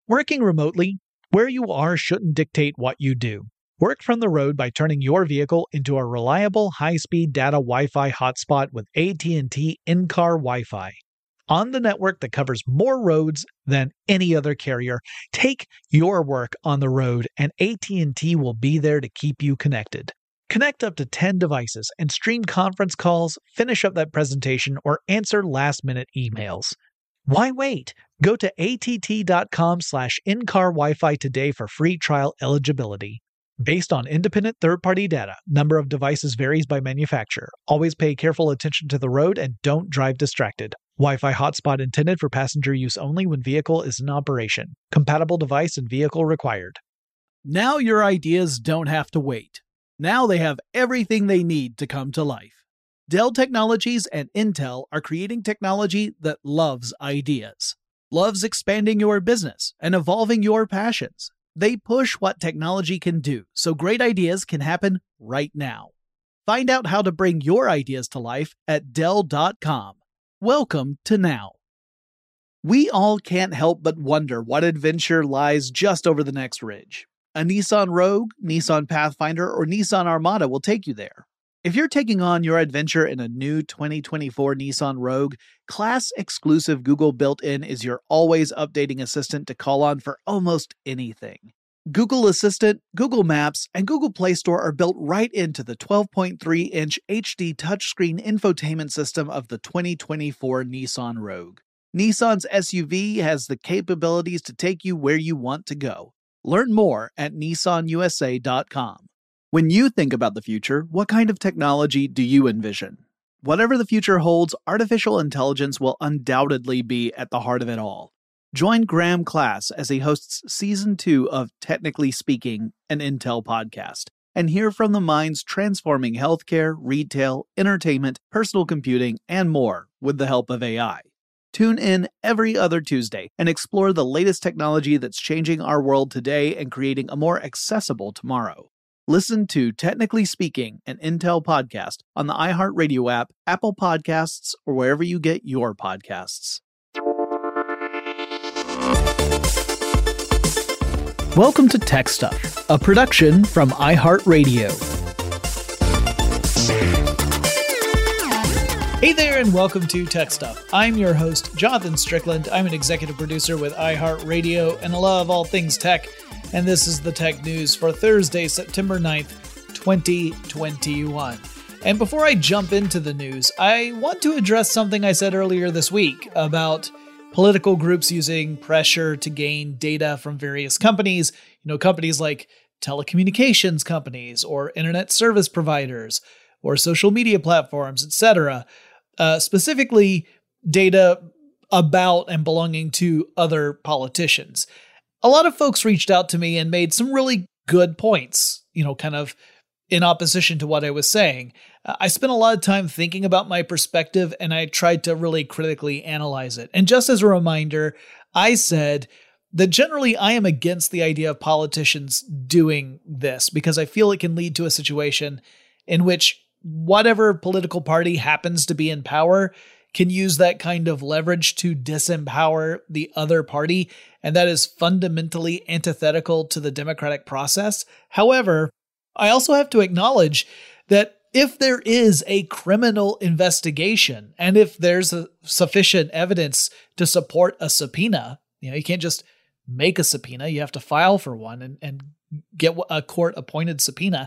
Working remotely, where you are shouldn't dictate what you do. Work from the road by turning your vehicle into a reliable high-speed data Wi-Fi hotspot with AT&T in-car Wi-Fi. On the network that covers more roads than any other carrier, take your work on the road and AT&T will be there to keep you connected. Connect up to 10 devices and stream conference calls, finish up that presentation, or answer last-minute emails. Why wait? Go to att.com/in-car Wi-Fi today for free trial eligibility. Based on independent third-party data, number of devices varies by manufacturer. Always pay careful attention to the road and don't drive distracted. Wi-Fi hotspot intended for passenger use only when vehicle is in operation. Compatible device and vehicle required. Now your ideas don't have to wait. Now they have everything they need to come to life. Dell Technologies and Intel are creating technology that loves ideas, loves expanding your business and evolving your passions. They push what technology can do so great ideas can happen right now. Find out how to bring your ideas to life at Dell.com. Welcome to Now. We all can't help but wonder what adventure lies just over the next ridge. A Nissan Rogue, Nissan Pathfinder, or Nissan Armada will take you there. If you're taking on your adventure in a new 2024 Nissan Rogue, class-exclusive Google built-in is your always updating assistant to call on for almost anything. Google Assistant, Google Maps, and Google Play Store are built right into the 12.3-inch HD touchscreen infotainment system of the 2024 Nissan Rogue. Nissan's SUV has the capabilities to take you where you want to go. Learn more at nissanusa.com. When you think about the future, what kind of technology do you envision? Whatever the future holds, artificial intelligence will undoubtedly be at the heart of it all. Join Graham Class as he hosts Season 2 of Technically Speaking, an Intel podcast, and hear from the minds transforming healthcare, retail, entertainment, personal computing, and more with the help of AI. Tune in every other Tuesday and explore the latest technology that's changing our world today and creating a more accessible tomorrow. Listen to Technically Speaking, an Intel podcast on the iHeartRadio app, Apple Podcasts, or wherever you get your podcasts. Welcome to Tech Stuff, a production from iHeartRadio. Hey there, and welcome to Tech Stuff. I'm your host, Jonathan Strickland. I'm an executive producer with iHeartRadio, and I love all things tech. And this is the tech news for Thursday, September 9th, 2021. And before I jump into the news, I want to address something I said earlier this week about political groups using pressure to gain data from various companies, companies like telecommunications companies or internet service providers or social media platforms, etc., specifically data about and belonging to other politicians. A lot of folks reached out to me and made some really good points, kind of in opposition to what I was saying. I spent a lot of time thinking about my perspective, and I tried to really critically analyze it. And just as a reminder, I said that generally I am against the idea of politicians doing this because I feel it can lead to a situation in which whatever political party happens to be in power can use that kind of leverage to disempower the other party, and that is fundamentally antithetical to the democratic process. However, I also have to acknowledge that if there is a criminal investigation, and if there's sufficient evidence to support a subpoena, you can't just make a subpoena, you have to file for one and get a court-appointed subpoena.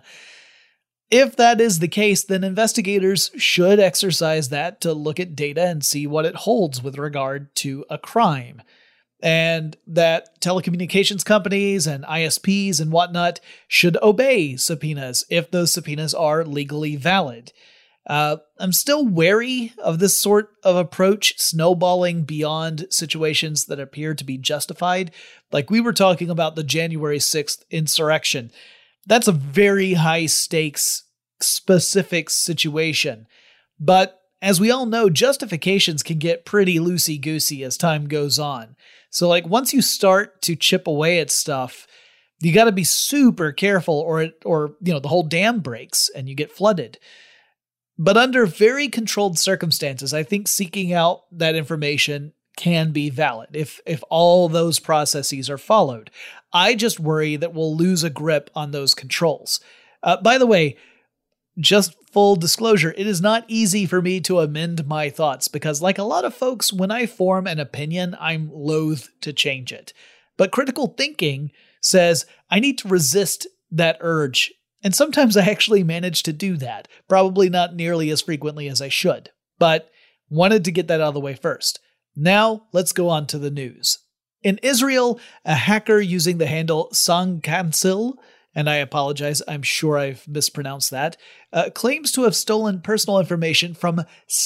If that is the case, then investigators should exercise that to look at data and see what it holds with regard to a crime. And that telecommunications companies and ISPs and whatnot should obey subpoenas if those subpoenas are legally valid. I'm still wary of this sort of approach snowballing beyond situations that appear to be justified. Like we were talking about the January 6th insurrection. That's a very high stakes specific situation. But as we all know, justifications can get pretty loosey-goosey as time goes on. So once you start to chip away at stuff, you got to be super careful or the whole dam breaks and you get flooded. But under very controlled circumstances, I think seeking out that information can be valid, if all those processes are followed. I just worry that we'll lose a grip on those controls. By the way, just full disclosure, it is not easy for me to amend my thoughts because, like a lot of folks, when I form an opinion, I'm loath to change it. But critical thinking says I need to resist that urge. And sometimes I actually manage to do that, probably not nearly as frequently as I should, but wanted to get that out of the way first. Now, let's go on to the news. In Israel, a hacker using the handle Sangkansil, and I apologize, I'm sure I've mispronounced that, claims to have stolen personal information from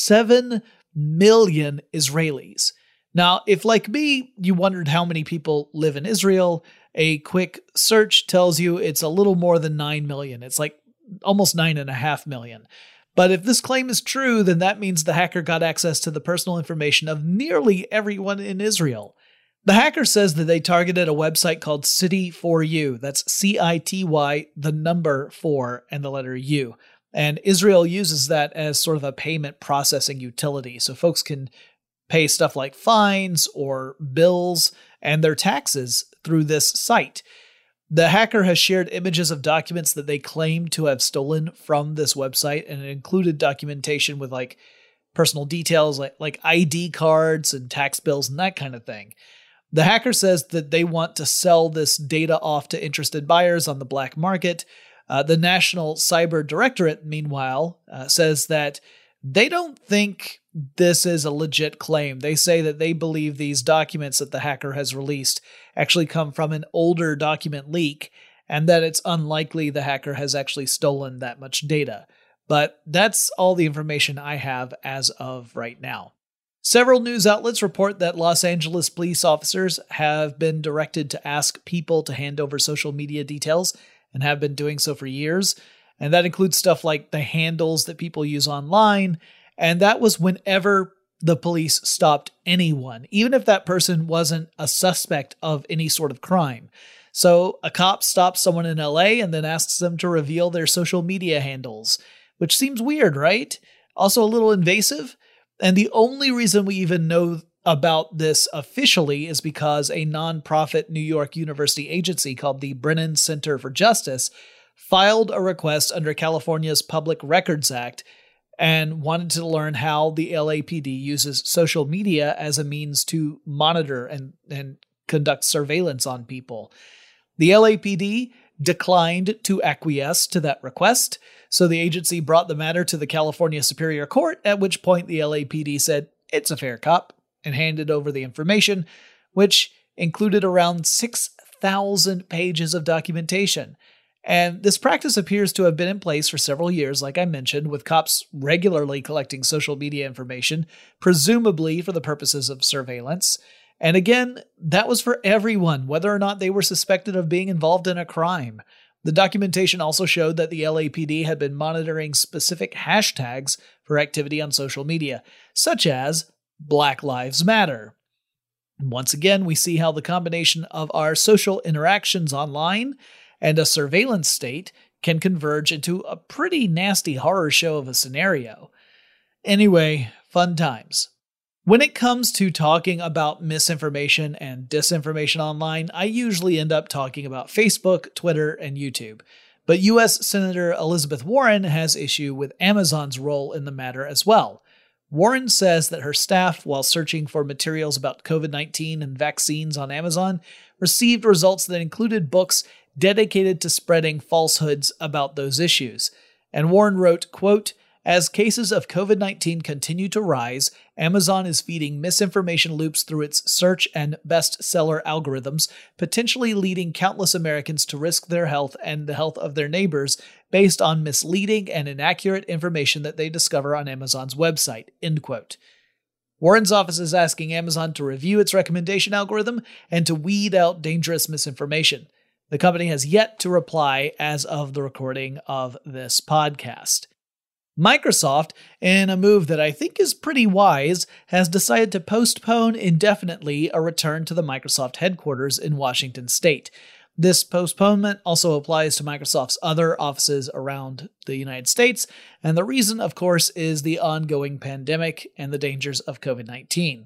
7 million Israelis. Now, if like me, you wondered how many people live in Israel, a quick search tells you it's a little more than 9 million. It's like almost 9.5 million. But if this claim is true, then that means the hacker got access to the personal information of nearly everyone in Israel. The hacker says that they targeted a website called City4U. That's CITY, the number 4, and the letter U. And Israel uses that as sort of a payment processing utility. So folks can pay stuff like fines or bills and their taxes through this site. The hacker has shared images of documents that they claim to have stolen from this website, and it included documentation with like personal details like ID cards and tax bills and that kind of thing. The hacker says that they want to sell this data off to interested buyers on the black market. The National Cyber Directorate, meanwhile, says that they don't think this is a legit claim. They say that they believe these documents that the hacker has released actually come from an older document leak, and that it's unlikely the hacker has actually stolen that much data. But that's all the information I have as of right now. Several news outlets report that Los Angeles police officers have been directed to ask people to hand over social media details and have been doing so for years. And that includes stuff like the handles that people use online. And that was whenever the police stopped anyone, even if that person wasn't a suspect of any sort of crime. So a cop stops someone in LA and then asks them to reveal their social media handles, which seems weird, right? Also a little invasive. And the only reason we even know about this officially is because a nonprofit New York University agency called the Brennan Center for Justice filed a request under California's Public Records Act and wanted to learn how the LAPD uses social media as a means to monitor and conduct surveillance on people. The LAPD declined to acquiesce to that request, so the agency brought the matter to the California Superior Court, at which point the LAPD said, "It's a fair cop," and handed over the information, which included around 6,000 pages of documentation. And this practice appears to have been in place for several years, like I mentioned, with cops regularly collecting social media information, presumably for the purposes of surveillance. And again, that was for everyone, whether or not they were suspected of being involved in a crime. The documentation also showed that the LAPD had been monitoring specific hashtags for activity on social media, such as Black Lives Matter. And once again, we see how the combination of our social interactions online and a surveillance state can converge into a pretty nasty horror show of a scenario. Anyway, fun times. When it comes to talking about misinformation and disinformation online, I usually end up talking about Facebook, Twitter, and YouTube. But U.S. Senator Elizabeth Warren has issue with Amazon's role in the matter as well. Warren says that her staff, while searching for materials about COVID-19 and vaccines on Amazon, received results that included books dedicated to spreading falsehoods about those issues. And Warren wrote, quote, "As cases of COVID-19 continue to rise, Amazon is feeding misinformation loops through its search and bestseller algorithms, potentially leading countless Americans to risk their health and the health of their neighbors based on misleading and inaccurate information that they discover on Amazon's website." End quote. Warren's office is asking Amazon to review its recommendation algorithm and to weed out dangerous misinformation. The company has yet to reply as of the recording of this podcast. Microsoft, in a move that I think is pretty wise, has decided to postpone indefinitely a return to the Microsoft headquarters in Washington state. This postponement also applies to Microsoft's other offices around the United States, and the reason, of course, is the ongoing pandemic and the dangers of COVID-19.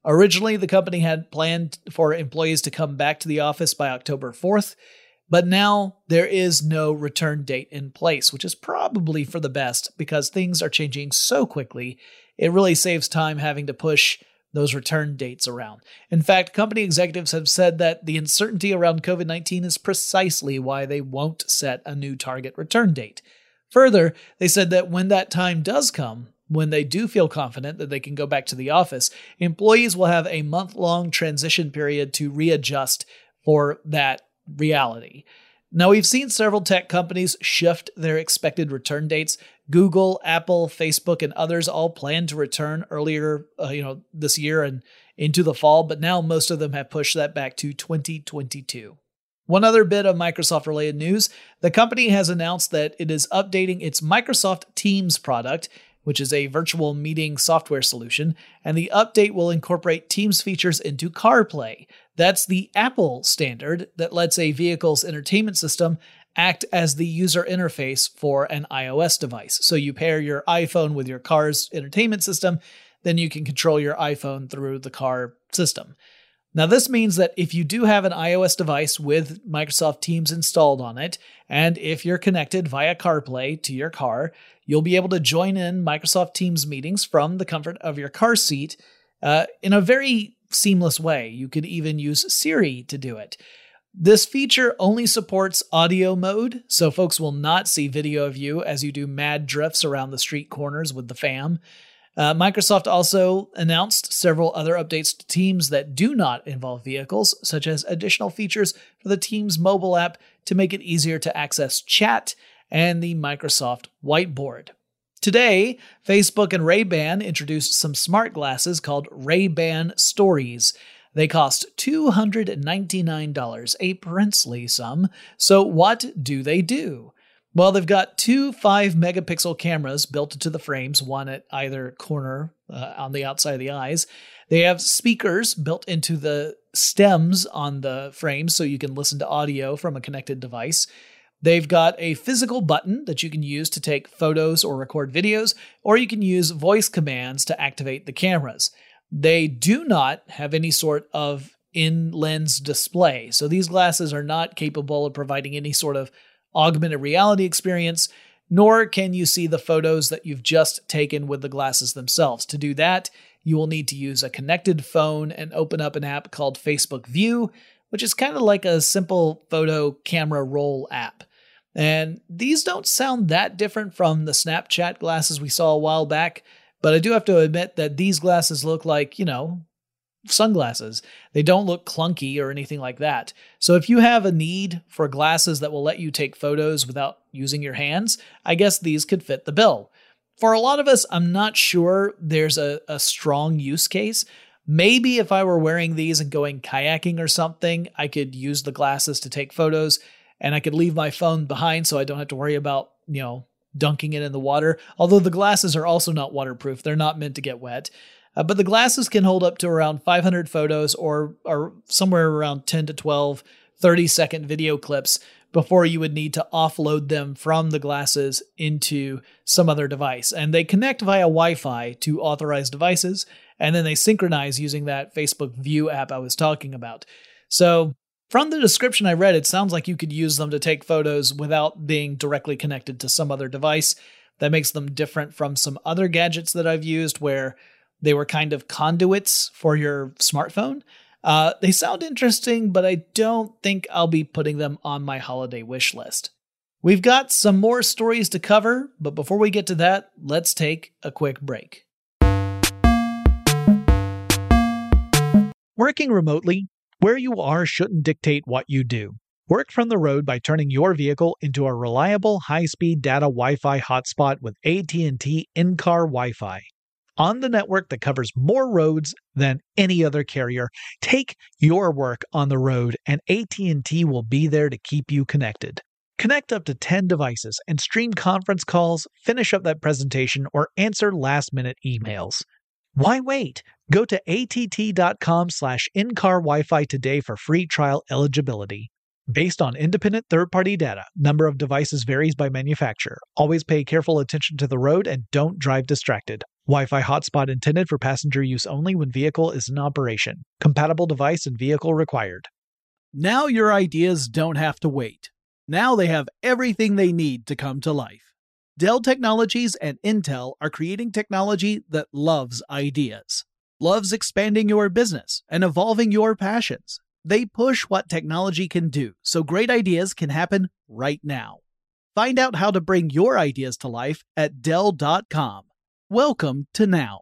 Originally, the company had planned for employees to come back to the office by October 4th, but now there is no return date in place, which is probably for the best because things are changing so quickly. It really saves time having to push those return dates around. In fact, company executives have said that the uncertainty around COVID-19 is precisely why they won't set a new target return date. Further, they said that when that time does come, when they do feel confident that they can go back to the office, employees will have a month-long transition period to readjust for that reality. Now, we've seen several tech companies shift their expected return dates. Google, Apple, Facebook, and others all plan to return earlier, this year and into the fall, but now most of them have pushed that back to 2022. One other bit of Microsoft-related news, the company has announced that it is updating its Microsoft Teams product, which is a virtual meeting software solution, and the update will incorporate Teams features into CarPlay. That's the Apple standard that lets a vehicle's entertainment system act as the user interface for an iOS device. So you pair your iPhone with your car's entertainment system, then you can control your iPhone through the car system. Now, this means that if you do have an iOS device with Microsoft Teams installed on it, and if you're connected via CarPlay to your car, you'll be able to join in Microsoft Teams meetings from the comfort of your car seat in a very seamless way. You could even use Siri to do it. This feature only supports audio mode, so folks will not see video of you as you do mad drifts around the street corners with the fam. Microsoft also announced several other updates to Teams that do not involve vehicles, such as additional features for the Teams mobile app to make it easier to access chat and the Microsoft Whiteboard. Today, Facebook and Ray-Ban introduced some smart glasses called Ray-Ban Stories. They cost $299, a princely sum. So what do they do? Well, they've got two 5-megapixel cameras built into the frames, one at either corner on the outside of the eyes. They have speakers built into the stems on the frames so you can listen to audio from a connected device. They've got a physical button that you can use to take photos or record videos, or you can use voice commands to activate the cameras. They do not have any sort of in-lens display, so these glasses are not capable of providing any sort of augmented reality experience, nor can you see the photos that you've just taken with the glasses themselves. To do that, you will need to use a connected phone and open up an app called Facebook View, which is kind of like a simple photo camera roll app. And these don't sound that different from the Snapchat glasses we saw a while back, but I do have to admit that these glasses look like, sunglasses. They don't look clunky or anything like that. So if you have a need for glasses that will let you take photos without using your hands, I guess these could fit the bill. For a lot of us, I'm not sure there's a strong use case. Maybe if I were wearing these and going kayaking or something, I could use the glasses to take photos and I could leave my phone behind so I don't have to worry about, dunking it in the water. Although the glasses are also not waterproof. They're not meant to get wet. But the glasses can hold up to around 500 photos or somewhere around 10 to 12 30-second video clips before you would need to offload them from the glasses into some other device. And they connect via Wi-Fi to authorized devices, and then they synchronize using that Facebook View app I was talking about. So from the description I read, it sounds like you could use them to take photos without being directly connected to some other device. That makes them different from some other gadgets that I've used where they were kind of conduits for your smartphone. They sound interesting, but I don't think I'll be putting them on my holiday wish list. We've got some more stories to cover, but before we get to that, let's take a quick break. Working remotely, where you are shouldn't dictate what you do. Work from the road by turning your vehicle into a reliable high-speed data Wi-Fi hotspot with AT&T in-car Wi-Fi. On the network that covers more roads than any other carrier, take your work on the road and AT&T will be there to keep you connected. Connect up to 10 devices and stream conference calls, finish up that presentation, or answer last-minute emails. Why wait? Go to att.com/in-car Wi-Fi today for free trial eligibility. Based on independent third-party data, number of devices varies by manufacturer. Always pay careful attention to the road and don't drive distracted. Wi-Fi hotspot intended for passenger use only when vehicle is in operation. Compatible device and vehicle required. Now your ideas don't have to wait. Now they have everything they need to come to life. Dell Technologies and Intel are creating technology that loves ideas, loves expanding your business and evolving your passions. They push what technology can do so great ideas can happen right now. Find out how to bring your ideas to life at Dell.com. Welcome to now.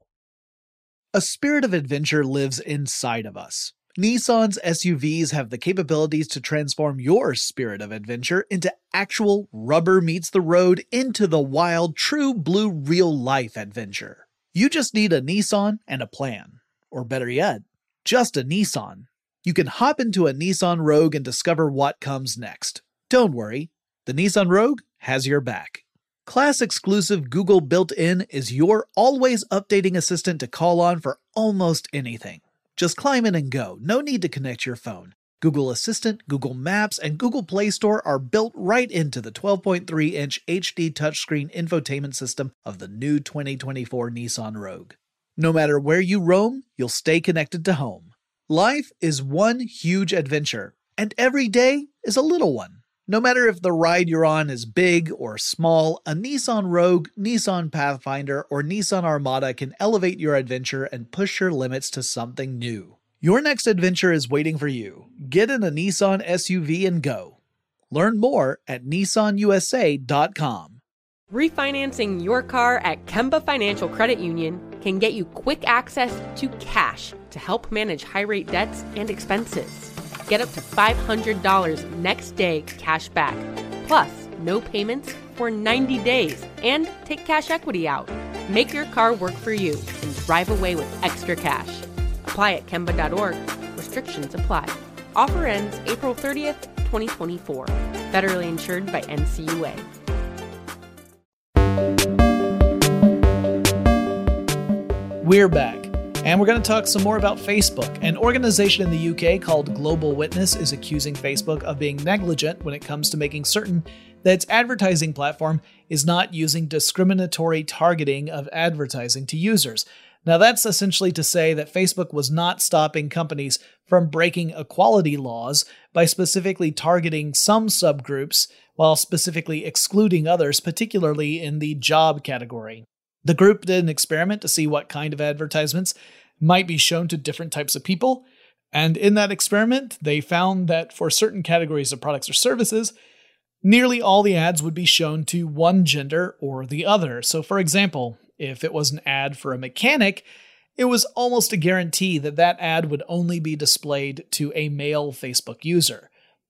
A spirit of adventure lives inside of us. Nissan's SUVs have the capabilities to transform your spirit of adventure into actual rubber meets the road into the wild, true blue real life adventure. You just need a Nissan and a plan. Or better yet, just a Nissan. You can hop into a Nissan Rogue and discover what comes next. Don't worry, the Nissan Rogue has your back. Class-exclusive Google built-in is your always updating assistant to call on for almost anything. Just climb in and go, no need to connect your phone. Google Assistant, Google Maps, and Google Play Store are built right into the 12.3-inch HD touchscreen infotainment system of the new 2024 Nissan Rogue. No matter where you roam, you'll stay connected to home. Life is one huge adventure, and every day is a little one. No matter if the ride you're on is big or small, a Nissan Rogue, Nissan Pathfinder, or Nissan Armada can elevate your adventure and push your limits to something new. Your next adventure is waiting for you. Get in a Nissan SUV and go. Learn more at nissanusa.com. Refinancing your car at Kemba Financial Credit Union can get you quick access to cash to help manage high-rate debts and expenses. Get up to $500 next day cash back, plus no payments for 90 days, and take cash equity out. Make your car work for you and drive away with extra cash. Apply at Kemba.org. Restrictions apply. Offer ends April 30th, 2024. Federally insured by NCUA. We're back. And we're going to talk some more about Facebook. An organization in the UK called Global Witness is accusing Facebook of being negligent when it comes to making certain that its advertising platform is not using discriminatory targeting of advertising to users. Now, that's essentially to say that Facebook was not stopping companies from breaking equality laws by specifically targeting some subgroups while specifically excluding others, particularly in the job category. The group did an experiment to see what kind of advertisements might be shown to different types of people, and in that experiment, they found that for certain categories of products or services, nearly all the ads would be shown to one gender or the other. So, for example, if it was an ad for a mechanic, it was almost a guarantee that that ad would only be displayed to a male Facebook user.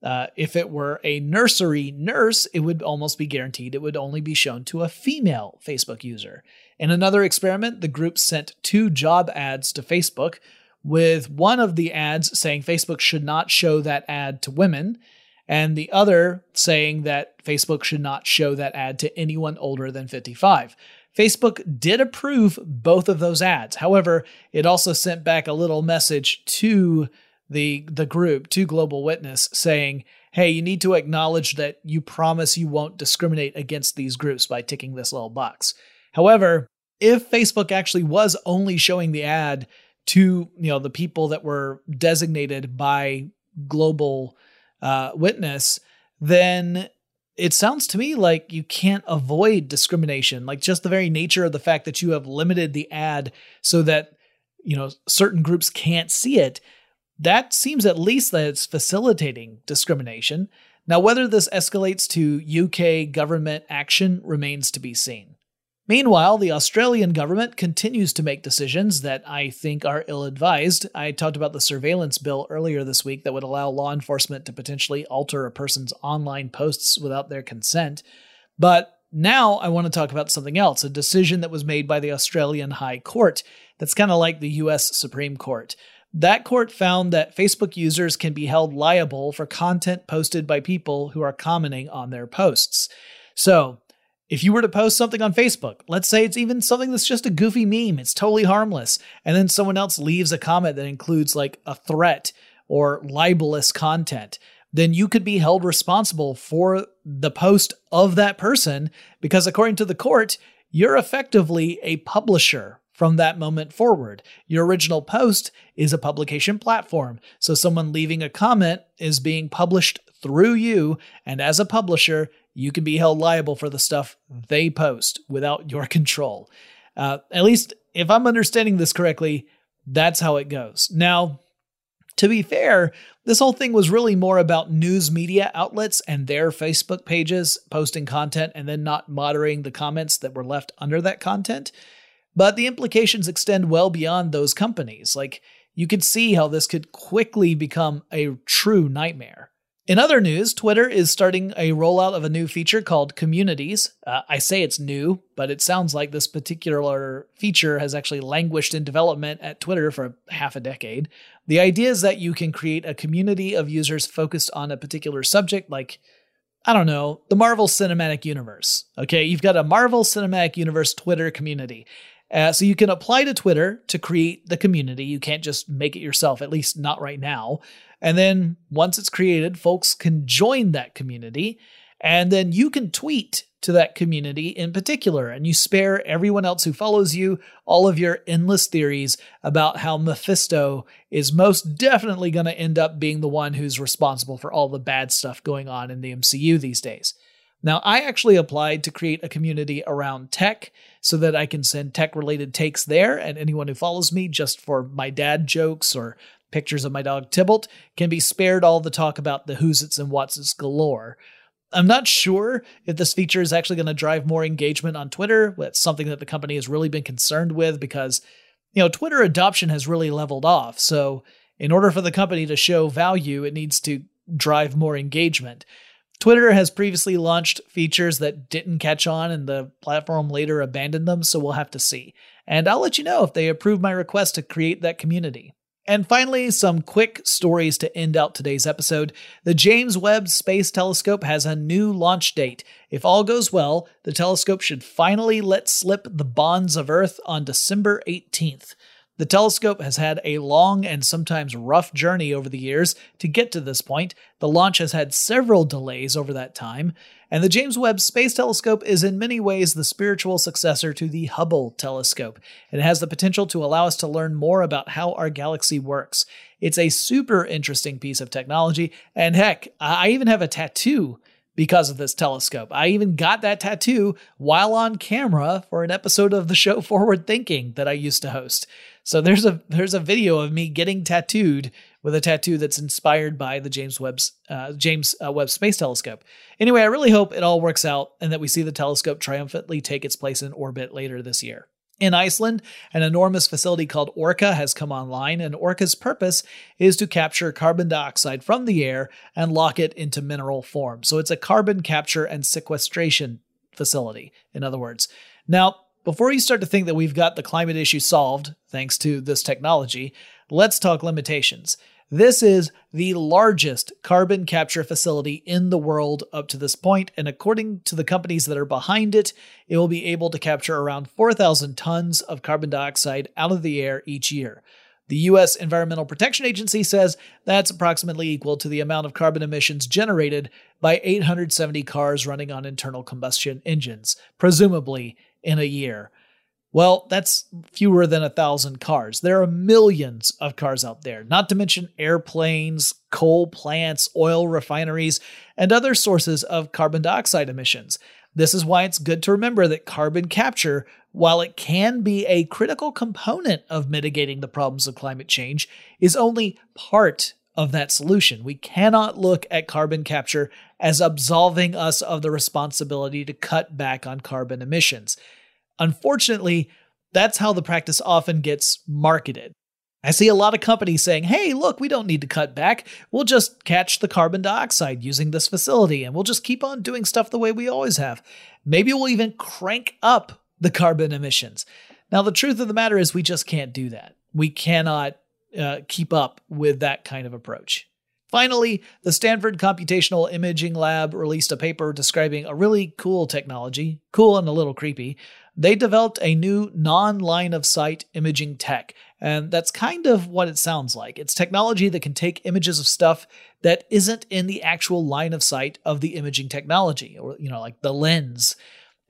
If it were a nursery nurse, it would almost be guaranteed it would only be shown to a female Facebook user. In another experiment, the group sent 2 job ads to Facebook, with one of the ads saying Facebook should not show that ad to women, and the other saying that Facebook should not show that ad to anyone older than 55. Facebook did approve both of those ads. However, it also sent back a little message to the group, to Global Witness, saying, hey, you need to acknowledge that you promise you won't discriminate against these groups by ticking this little box. However, if Facebook actually was only showing the ad to the people that were designated by Global Witness, then it sounds to me like you can't avoid discrimination. Like just the very nature of the fact that you have limited the ad so that certain groups can't see it, that seems at least that it's facilitating discrimination. Now, whether this escalates to UK government action remains to be seen. Meanwhile, the Australian government continues to make decisions that I think are ill-advised. I talked about the surveillance bill earlier this week that would allow law enforcement to potentially alter a person's online posts without their consent. But now I want to talk about something else, a decision that was made by the Australian High Court that's kind of like the US Supreme Court. That court found that Facebook users can be held liable for content posted by people who are commenting on their posts. So, if you were to post something on Facebook, let's say it's even something that's just a goofy meme, it's totally harmless, and then someone else leaves a comment that includes like a threat or libelous content, then you could be held responsible for the post of that person because according to the court, you're effectively a publisher from that moment forward. Your original post is a publication platform, so someone leaving a comment is being published through you, and as a publisher, you can be held liable for the stuff they post without your control. At least, if I'm understanding this correctly, that's how it goes. Now, to be fair, this whole thing was really more about news media outlets and their Facebook pages posting content and then not moderating the comments that were left under that content. But the implications extend well beyond those companies. Like, you could see how this could quickly become a true nightmare. In other news, Twitter is starting a rollout of a new feature called Communities. I say it's new, but it sounds like this particular feature has actually languished in development at Twitter for half a decade. The idea is that you can create a community of users focused on a particular subject, like, I don't know, the Marvel Cinematic Universe. Okay, you've got a Marvel Cinematic Universe Twitter community. So you can apply to Twitter to create the community. You can't just make it yourself, at least not right now. And then once it's created, folks can join that community, and then you can tweet to that community in particular, and you spare everyone else who follows you all of your endless theories about how Mephisto is most definitely going to end up being the one who's responsible for all the bad stuff going on in the MCU these days. Now, I actually applied to create a community around tech so that I can send tech-related takes there, and anyone who follows me just for my dad jokes or pictures of my dog Tybalt can be spared all the talk about the who's-its and what's-its galore. I'm not sure if this feature is actually going to drive more engagement on Twitter. That's something that the company has really been concerned with because, Twitter adoption has really leveled off. So in order for the company to show value, it needs to drive more engagement. Twitter has previously launched features that didn't catch on and the platform later abandoned them, so we'll have to see. And I'll let you know if they approve my request to create that community. And finally, some quick stories to end out today's episode. The James Webb Space Telescope has a new launch date. If all goes well, the telescope should finally let slip the bonds of Earth on December 18th. The telescope has had a long and sometimes rough journey over the years to get to this point. The launch has had several delays over that time, and the James Webb Space Telescope is in many ways the spiritual successor to the Hubble telescope. It has the potential to allow us to learn more about how our galaxy works. It's a super interesting piece of technology, and heck, I even have a tattoo because of this telescope. I even got that tattoo while on camera for an episode of the show Forward Thinking that I used to host. So there's a video of me getting tattooed with a tattoo that's inspired by the James Webb Space Telescope. Anyway, I really hope it all works out and that we see the telescope triumphantly take its place in orbit later this year. In Iceland, an enormous facility called Orca has come online, and Orca's purpose is to capture carbon dioxide from the air and lock it into mineral form. So it's a carbon capture and sequestration facility, in other words. Now, before you start to think that we've got the climate issue solved, thanks to this technology, let's talk limitations. This is the largest carbon capture facility in the world up to this point, and according to the companies that are behind it, it will be able to capture around 4,000 tons of carbon dioxide out of the air each year. The U.S. Environmental Protection Agency says that's approximately equal to the amount of carbon emissions generated by 870 cars running on internal combustion engines, presumably in a year. Well, that's fewer than 1,000 cars. There are millions of cars out there, not to mention airplanes, coal plants, oil refineries, and other sources of carbon dioxide emissions. This is why it's good to remember that carbon capture, while it can be a critical component of mitigating the problems of climate change, is only part of that solution. We cannot look at carbon capture as absolving us of the responsibility to cut back on carbon emissions. Unfortunately, that's how the practice often gets marketed. I see a lot of companies saying, hey, look, we don't need to cut back. We'll just catch the carbon dioxide using this facility, and we'll just keep on doing stuff the way we always have. Maybe we'll even crank up the carbon emissions. Now, the truth of the matter is we just can't do that. We cannot keep up with that kind of approach. Finally, the Stanford Computational Imaging Lab released a paper describing a really cool technology, cool and a little creepy. They developed a new non-line-of-sight imaging tech, and that's kind of what it sounds like. It's technology that can take images of stuff that isn't in the actual line of sight of the imaging technology, or, like the lens.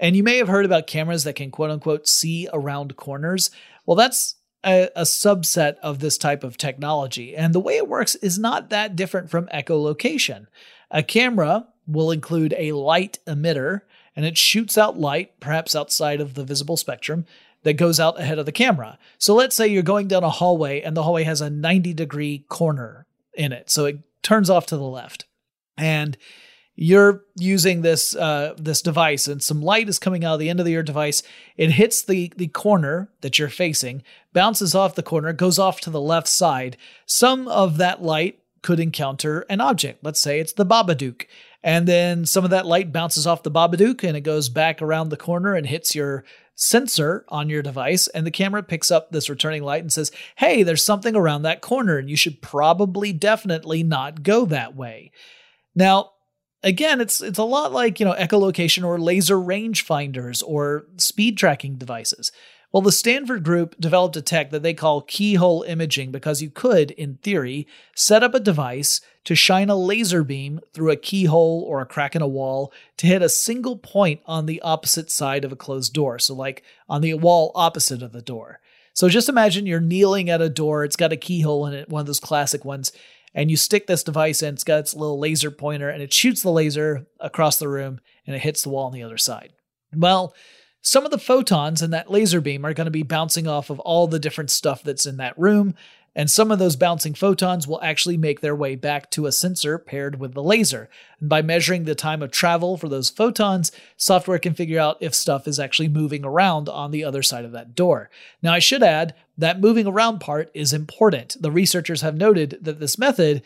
And you may have heard about cameras that can quote unquote see around corners. Well, that's a subset of this type of technology. And the way it works is not that different from echolocation. A camera will include a light emitter, and it shoots out light, perhaps outside of the visible spectrum, that goes out ahead of the camera. So let's say you're going down a hallway and the hallway has a 90-degree corner in it. So it turns off to the left. And you're using this device, and some light is coming out of the end of your device. It hits the corner that you're facing, bounces off the corner, goes off to the left side. Some of that light could encounter an object. Let's say it's the Babadook. And then some of that light bounces off the Babadook and it goes back around the corner and hits your sensor on your device. And the camera picks up this returning light and says, hey, there's something around that corner and you should probably definitely not go that way. Now, again, it's a lot like, echolocation or laser rangefinders or speed tracking devices. Well, the Stanford group developed a tech that they call keyhole imaging because you could, in theory, set up a device to shine a laser beam through a keyhole or a crack in a wall to hit a single point on the opposite side of a closed door. So like on the wall opposite of the door. So just imagine you're kneeling at a door. It's got a keyhole in it, one of those classic ones. And you stick this device in, it's got its little laser pointer, and it shoots the laser across the room, and it hits the wall on the other side. Well, some of the photons in that laser beam are going to be bouncing off of all the different stuff that's in that room, and some of those bouncing photons will actually make their way back to a sensor paired with the laser. And by measuring the time of travel for those photons, software can figure out if stuff is actually moving around on the other side of that door. Now, I should add, that moving around part is important. The researchers have noted that this method,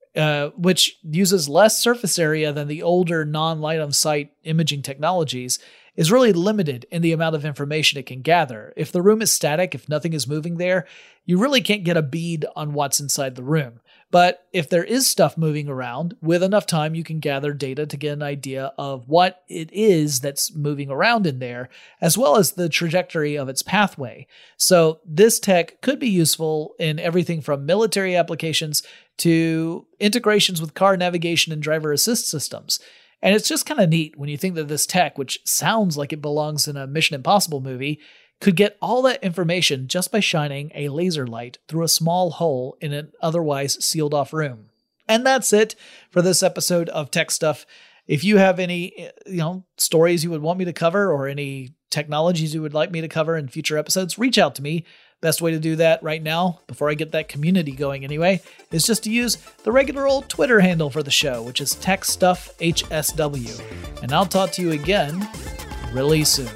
which uses less surface area than the older non-light-on-sight imaging technologies, is really limited in the amount of information it can gather. If the room is static, if nothing is moving there, you really can't get a bead on what's inside the room. But if there is stuff moving around, with enough time, you can gather data to get an idea of what it is that's moving around in there, as well as the trajectory of its pathway. So this tech could be useful in everything from military applications to integrations with car navigation and driver assist systems. And it's just kind of neat when you think that this tech, which sounds like it belongs in a Mission Impossible movie, could get all that information just by shining a laser light through a small hole in an otherwise sealed off room. And that's it for this episode of Tech Stuff. If you have any, stories you would want me to cover or any technologies you would like me to cover in future episodes, reach out to me. Best way to do that right now, before I get that community going anyway, is just to use the regular old Twitter handle for the show, which is TechStuffHSW. And I'll talk to you again really soon.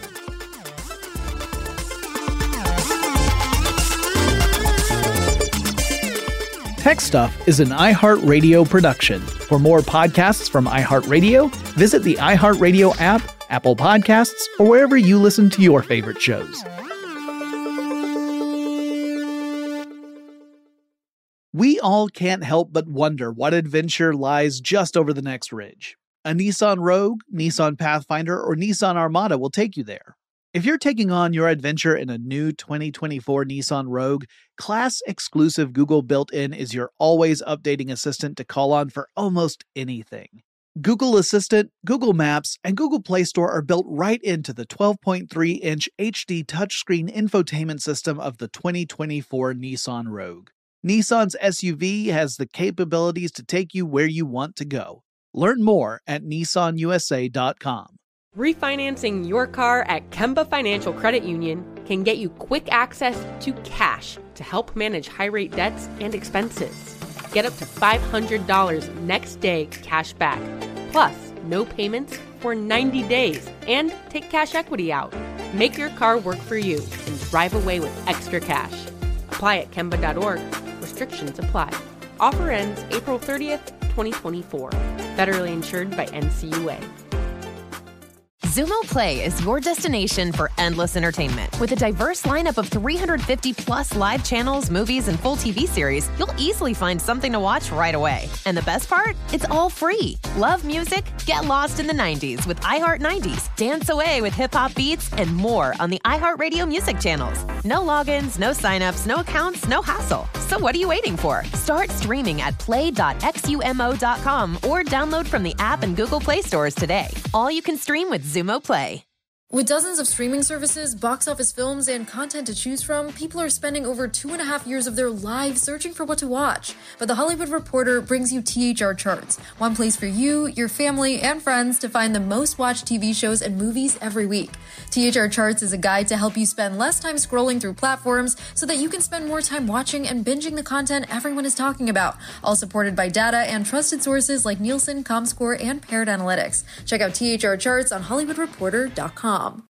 Tech Stuff is an iHeartRadio production. For more podcasts from iHeartRadio, visit the iHeartRadio app, Apple Podcasts, or wherever you listen to your favorite shows. We all can't help but wonder what adventure lies just over the next ridge. A Nissan Rogue, Nissan Pathfinder, or Nissan Armada will take you there. If you're taking on your adventure in a new 2024 Nissan Rogue, class-exclusive Google built-in is your always updating assistant to call on for almost anything. Google Assistant, Google Maps, and Google Play Store are built right into the 12.3-inch HD touchscreen infotainment system of the 2024 Nissan Rogue. Nissan's SUV has the capabilities to take you where you want to go. Learn more at nissanusa.com. Refinancing your car at Kemba Financial Credit Union can get you quick access to cash to help manage high-rate debts and expenses. Get up to $500 next day cash back, plus no payments for 90 days, and take cash equity out. Make your car work for you and drive away with extra cash. Apply at Kemba.org. Restrictions apply. Offer ends April 30th, 2024. Federally insured by NCUA. Xumo Play is your destination for endless entertainment. With a diverse lineup of 350-plus live channels, movies, and full TV series, you'll easily find something to watch right away. And the best part? It's all free. Love music? Get lost in the 90s with iHeart 90s. Dance away with hip-hop beats and more on the iHeartRadio music channels. No logins, no signups, no accounts, no hassle. So what are you waiting for? Start streaming at play.xumo.com or download from the app and Google Play stores today. All you can stream with Xumo Play. With dozens of streaming services, box office films, and content to choose from, people are spending over 2.5 years of their lives searching for what to watch. But The Hollywood Reporter brings you THR Charts, one place for you, your family, and friends to find the most watched TV shows and movies every week. THR Charts is a guide to help you spend less time scrolling through platforms so that you can spend more time watching and binging the content everyone is talking about, all supported by data and trusted sources like Nielsen, Comscore, and Paired Analytics. Check out THR Charts on HollywoodReporter.com.